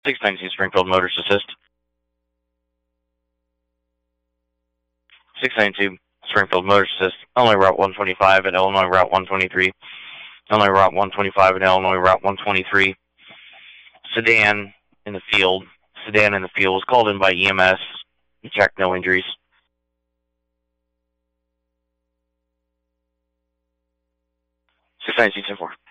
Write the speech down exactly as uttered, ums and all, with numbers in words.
six nineteen Springfield Motors Assist. six ninety-two Springfield Motors Assist. Illinois Route one twenty-five and Illinois Route one twenty-three. Illinois Route one twenty-five and Illinois Route one twenty-three. Sedan in the field. Sedan in the field was called in by E M S. Checked, no injuries. six ninety-two ten four.